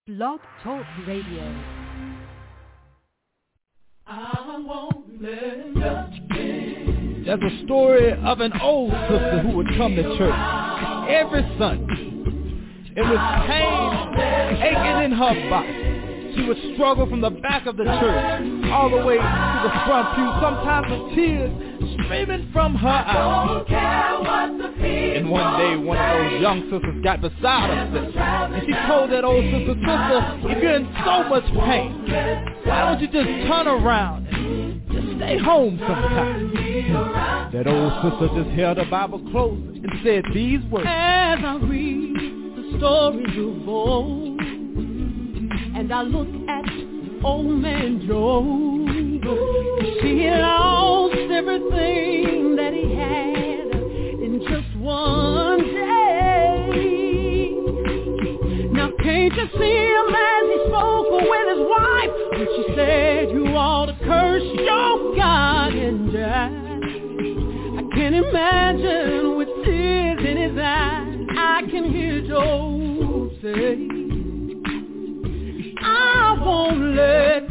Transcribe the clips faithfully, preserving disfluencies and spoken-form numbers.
Blog Talk Radio. I won't let you. There's a story of an old sister who would come to church every Sunday. It was pain aching in her body. She would struggle from the back of the church all the way to the front pew, sometimes with tears streaming from her eyes. And one day, one of those young sisters got beside her sister, and she told that old sister, "Sister, if you're in so much pain, why don't you just turn around and just stay home sometime?" That old sister just held her Bible close and said these words: "As I read the stories of old, and I look at old man Joe, he lost everything that he had in just one day. Now can't you see him as he spoke with his wife when she said, 'You ought to curse your God and die'? I can imagine with tears in his eyes, I can hear Joe say, 'I won't let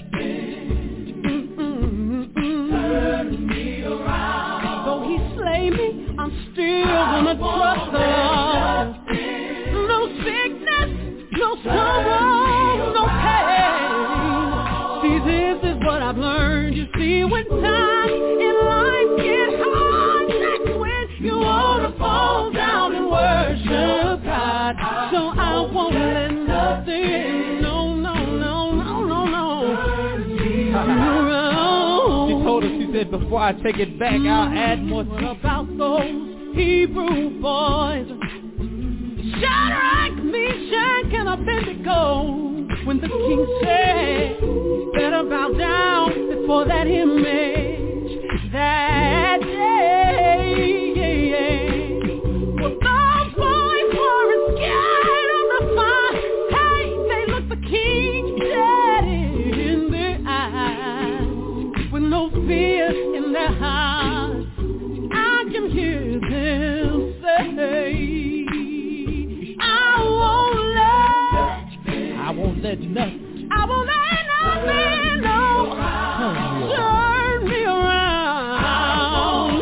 turn me around. Though he slay me, I'm still gonna trust him. No sickness, no sorrow, no pain. See, this is what I've learned. You see, when times in life get hard, that's when you wanna fall down and worship God. So I won't let nothing, no, no, no, no, no, no. She told us, she said, "Before I take it back, I'll add more." About those Hebrew boys, Shadrach, Meshach, and Abednego, when the king said, "Better bow down before that image," that day, yeah, yeah. Well, those boys were scared of the fire. Hey, they looked the king dead in their eyes, with no fear in their hearts. I can hear them say, I won't let, I won't let nothing, I won't let nothing, no, turn me around.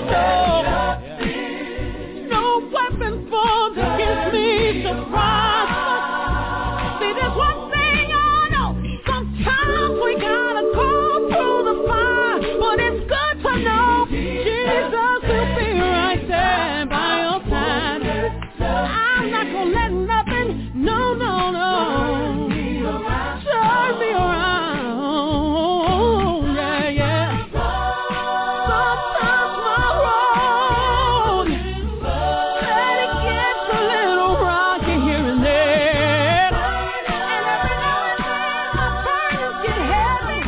No, no weapon formed against me shall prosper. See, there's one thing I know, sometimes we gotta go through the fire, but it's good to know Jesus will be right there by your side. I'm not gonna let nothing, no, no, no, turn me around, yeah, yeah. Sometimes my road, and it gets a little rocky here and there, and every now and then my burdens get heavy.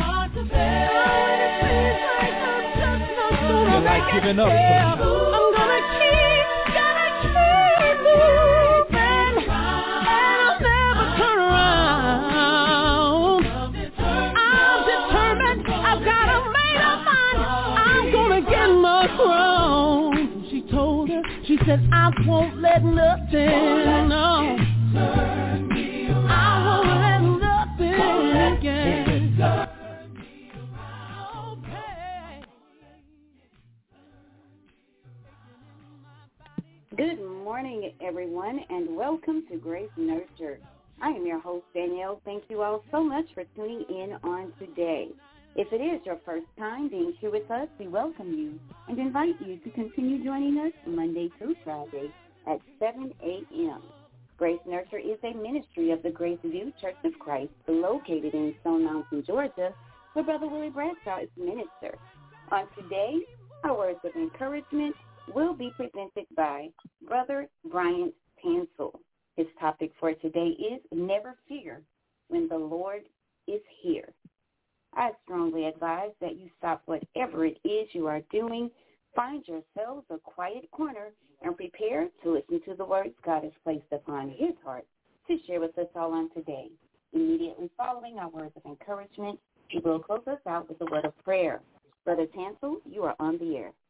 You're like giving up sometimes. I'm gonna keep, gonna keep moving, and I'll never turn around. I'm determined, I've got a made up mind, I'm gonna get my crown. She told her, she said, I won't let nothing, no, I won't let nothing again. Good morning, everyone, and welcome to Grace Nurture. I am your host, Danielle. Thank you all so much for tuning in on today. If it is your first time being here with us, we welcome you and invite you to continue joining us Monday through Friday at seven a.m. Grace Nurture is a ministry of the Grace View Church of Christ located in Stone Mountain, Georgia, where Brother Willie Bradshaw is minister. On today, our words of encouragement will be presented by Brother Bryant Tansel. His topic for today is Never Fear When the Lord is Here. I strongly advise that you stop whatever it is you are doing, find yourselves a quiet corner, and prepare to listen to the words God has placed upon his heart to share with us all on today. Immediately following our words of encouragement, he will close us out with a word of prayer. Brother Tansel, you are on the air.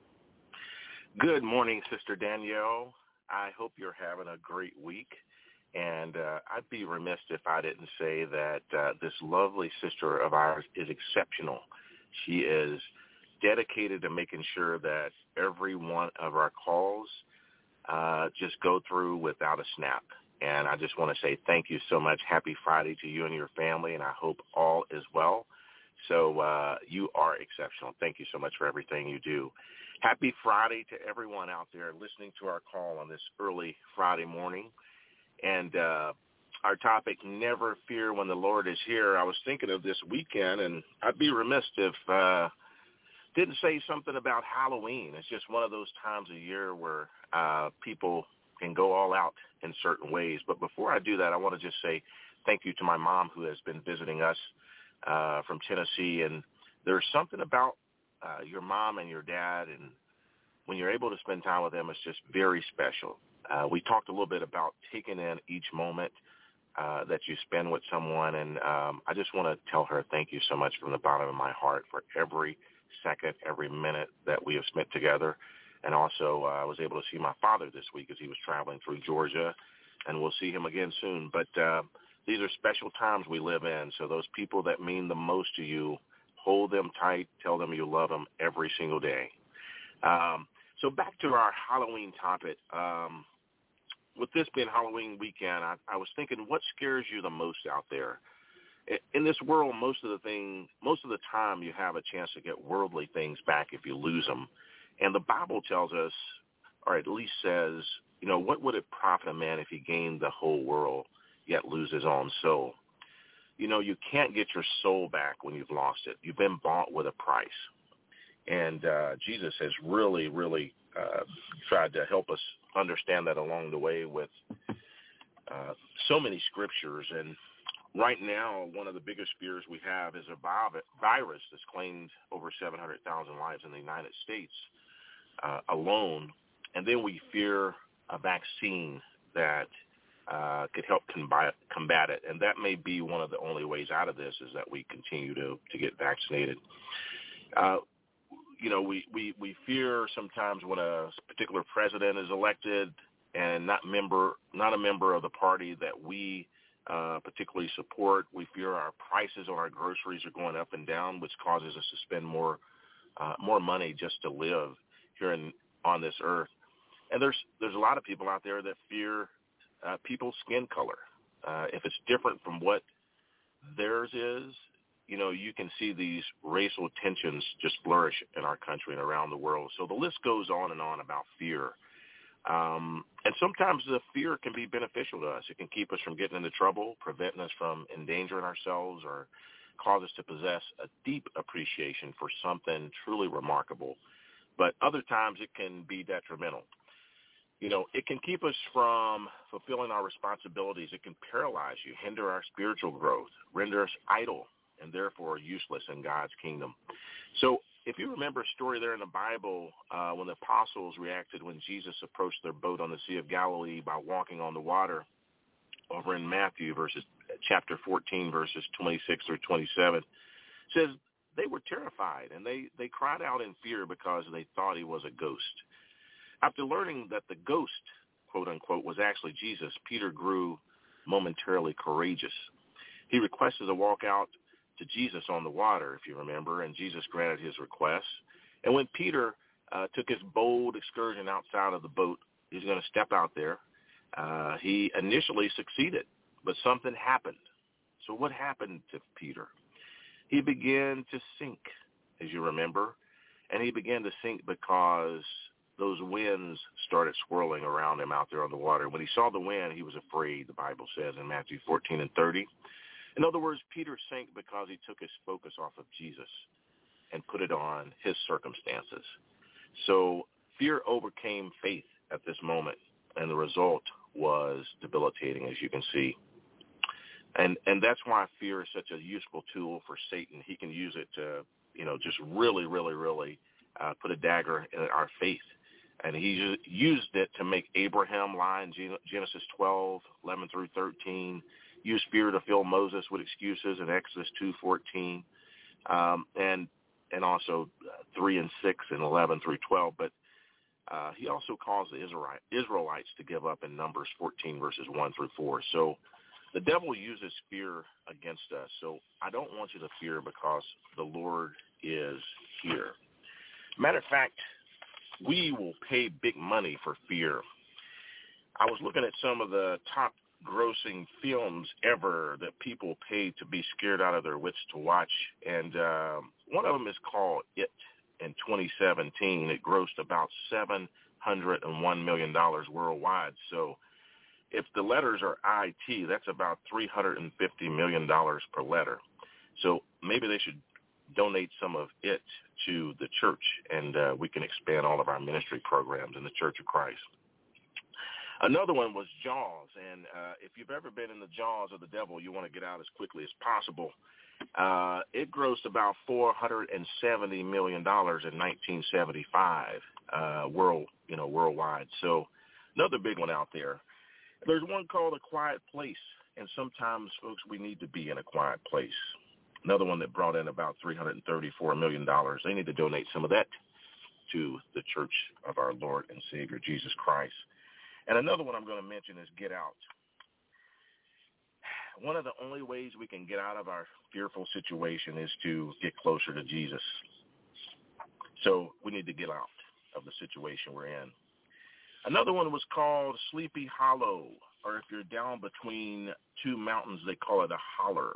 Good morning, Sister Danielle. I hope you're having a great week. And uh, I'd be remiss if I didn't say that uh, this lovely sister of ours is exceptional. She is dedicated to making sure that every one of our calls uh, just go through without a snap. And I just want to say thank you so much. Happy Friday to you and your family, and I hope all is well. So uh, you are exceptional. Thank you so much for everything you do. Happy Friday to everyone out there listening to our call on this early Friday morning. And uh, our topic, Never Fear When the Lord is Here. I was thinking of this weekend, and I'd be remiss if uh didn't say something about Halloween. It's just one of those times of year where uh, people can go all out in certain ways. But before I do that, I want to just say thank you to my mom who has been visiting us uh, from Tennessee. And there's something about uh, your mom and your dad, and when you're able to spend time with them, it's just very special. Uh, we talked a little bit about taking in each moment uh, that you spend with someone, and um, I just want to tell her thank you so much from the bottom of my heart for every second, every minute that we have spent together. And also uh, I was able to see my father this week as he was traveling through Georgia, and we'll see him again soon. But uh, these are special times we live in, so those people that mean the most to you, hold them tight, tell them you love them every single day. Um, so back to our Halloween topic. Um, with this being Halloween weekend, I, I was thinking, what scares you the most out there? In this world, most of the thing, most of the time, you have a chance to get worldly things back if you lose them. And the Bible tells us, or at least says, you know, what would it profit a man if he gained the whole world yet lose his own soul? You know, you can't get your soul back when you've lost it. You've been bought with a price. And uh, Jesus has really, really uh, tried to help us understand that along the way with uh, so many scriptures. And right now, one of the biggest fears we have is a virus that's claimed over seven hundred thousand lives in the United States uh, alone. And then we fear a vaccine that uh, could help combat, combat it. And that may be one of the only ways out of this, is that we continue to, to get vaccinated. Uh, you know, we, we, we fear sometimes when a particular president is elected and not member not a member of the party that we Uh, particularly support. We fear our prices on our groceries are going up and down, which causes us to spend more uh, more money just to live here in, on this earth. And there's there's a lot of people out there that fear uh, people's skin color. Uh, if it's different from what theirs is, you know, you can see these racial tensions just flourish in our country and around the world. So the list goes on and on about fear. Um, and sometimes the fear can be beneficial to us. It can keep us from getting into trouble, preventing us from endangering ourselves, or cause us to possess a deep appreciation for something truly remarkable. But other times it can be detrimental. You know, it can keep us from fulfilling our responsibilities. It can paralyze you, hinder our spiritual growth, render us idle, and therefore useless in God's kingdom. So if you remember a story there in the Bible, uh, when the apostles reacted when Jesus approached their boat on the Sea of Galilee by walking on the water, over in Matthew verses chapter fourteen, verses twenty-six through twenty-seven, it says they were terrified, and they, they cried out in fear because they thought he was a ghost. After learning that the ghost, quote unquote, was actually Jesus, Peter grew momentarily courageous. He requested to walk out to Jesus on the water, if you remember, and Jesus granted his request. And when Peter uh, took his bold excursion outside of the boat, he's going to step out there, uh, he initially succeeded, but something happened. So what happened to Peter? He began to sink, as you remember, and he began to sink because those winds started swirling around him out there on the water. When he saw the wind, he was afraid, the Bible says in Matthew fourteen and thirty. In other words, Peter sank because he took his focus off of Jesus and put it on his circumstances. So fear overcame faith at this moment, and the result was debilitating, as you can see. And and that's why fear is such a useful tool for Satan. He can use it to, you know, just really, really, really uh, put a dagger in our faith. And he used it to make Abraham lie in Genesis twelve, eleven through thirteen, use fear to fill Moses with excuses in Exodus two fourteen, um, and and also three and six and eleven through twelve. But Uh, he also calls the Israelites to give up in Numbers fourteen, verses one through four. So the devil uses fear against us. So I don't want you to fear because the Lord is here. Matter of fact, we will pay big money for fear. I was looking at some of the top grossing films ever that people paid to be scared out of their wits to watch, and um, one of them is called It. In twenty seventeen, it grossed about seven hundred one million dollars worldwide. So if the letters are I T, that's about three hundred fifty million dollars per letter. So maybe they should donate some of it to the church, and uh, we can expand all of our ministry programs in the Church of Christ. Another one was Jaws, and uh, if you've ever been in the jaws of the devil, you want to get out as quickly as possible. Uh, it grossed about four hundred seventy million dollars in nineteen seventy-five, uh, world, you know, worldwide. So another big one out there. There's one called A Quiet Place, and sometimes, folks, we need to be in a quiet place. Another one that brought in about three hundred thirty-four million dollars. They need to donate some of that to the Church of our Lord and Savior, Jesus Christ. And another one I'm going to mention is Get Out. One of the only ways we can get out of our fearful situation is to get closer to Jesus. So we need to get out of the situation we're in. Another one was called Sleepy Hollow, or if you're down between two mountains, they call it a holler.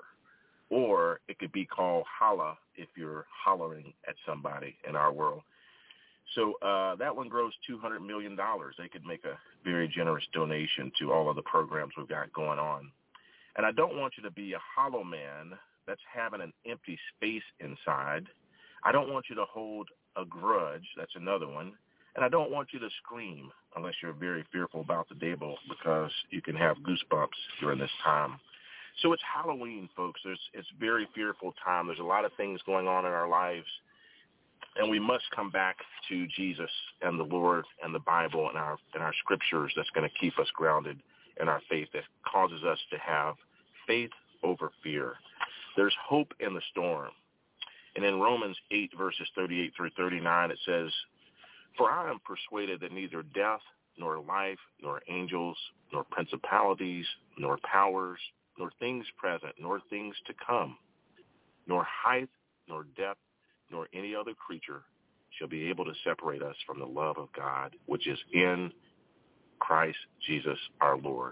Or it could be called holla if you're hollering at somebody in our world. So uh, that one grows two hundred million dollars. They could make a very generous donation to all of the programs we've got going on. And I don't want you to be a hollow man that's having an empty space inside. I don't want you to hold a grudge. That's another one. And I don't want you to scream unless you're very fearful about the devil, because you can have goosebumps during this time. So it's Halloween, folks. There's, it's a very fearful time. There's a lot of things going on in our lives, and we must come back to Jesus and the Lord and the Bible and our and our scriptures that's going to keep us grounded in our faith, that causes us to have faith over fear. There's hope in the storm. And in Romans eight, verses thirty-eight through thirty-nine, it says, "For I am persuaded that neither death, nor life, nor angels, nor principalities, nor powers, nor things present, nor things to come, nor height, nor depth, nor any other creature shall be able to separate us from the love of God, which is in Christ Jesus our Lord."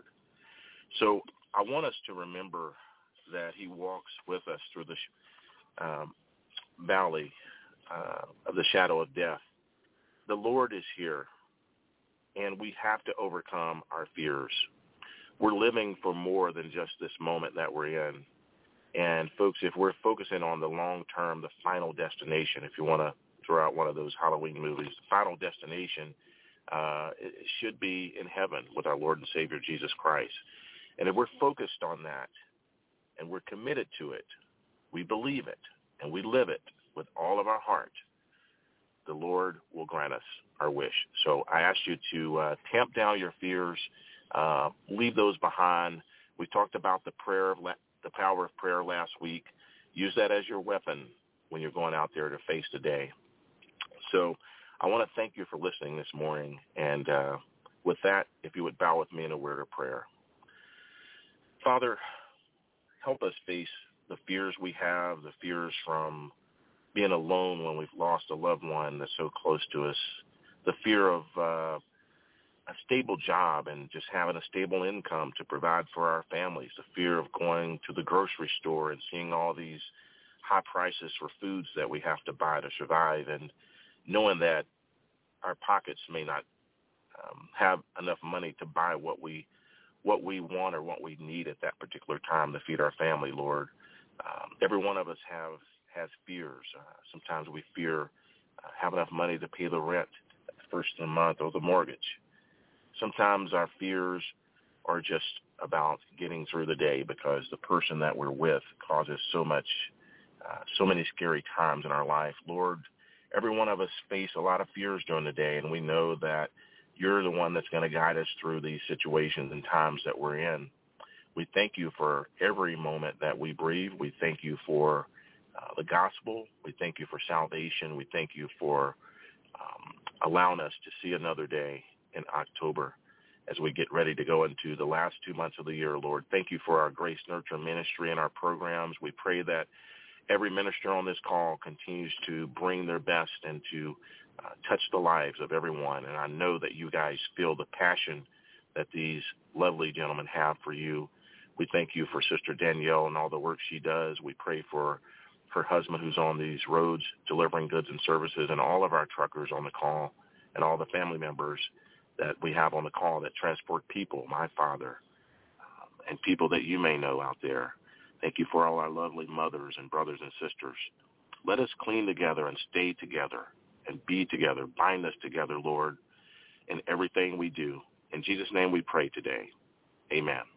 So I want us to remember that he walks with us through the um, valley uh, of the shadow of death. The Lord is here, and we have to overcome our fears. We're living for more than just this moment that we're in. And, folks, if we're focusing on the long term, the final destination, if you want to throw out one of those Halloween movies, the final destination uh, it should be in heaven with our Lord and Savior, Jesus Christ. And if we're focused on that and we're committed to it, we believe it, and we live it with all of our heart, the Lord will grant us our wish. So I ask you to uh, tamp down your fears, uh, leave those behind. We talked about the prayer of la- the power of prayer last week. Use that as your weapon when you're going out there to face the day. So I want to thank you for listening this morning. And uh, with that, if you would bow with me in a word of prayer. Father, help us face the fears we have, the fears from being alone when we've lost a loved one that's so close to us, the fear of uh, a stable job and just having a stable income to provide for our families, the fear of going to the grocery store and seeing all these high prices for foods that we have to buy to survive, and knowing that our pockets may not um, have enough money to buy what we what we want or what we need at that particular time to feed our family, Lord. Um, every one of us have has fears. Uh, sometimes we fear uh, have enough money to pay the rent at the first of the month or the mortgage. Sometimes our fears are just about getting through the day because the person that we're with causes so much, uh, so many scary times in our life. Lord, every one of us face a lot of fears during the day, and we know that you're the one that's going to guide us through these situations and times that we're in. We thank you for every moment that we breathe. We thank you for uh, the gospel. We thank you for salvation. We thank you for um, allowing us to see another day in October as we get ready to go into the last two months of the year, Lord. Thank you for our Grace Nurture ministry and our programs. We pray that every minister on this call continues to bring their best and to uh, touch the lives of everyone. And I know that you guys feel the passion that these lovely gentlemen have for you. We thank you for Sister Danielle and all the work she does. We pray for her husband who's on these roads delivering goods and services, and all of our truckers on the call, and all the family members that we have on the call that transport people, my Father, um, and people that you may know out there. Thank you for all our lovely mothers and brothers and sisters. Let us clean together and stay together and be together. Bind us together, Lord, in everything we do. In Jesus' name we pray today. Amen.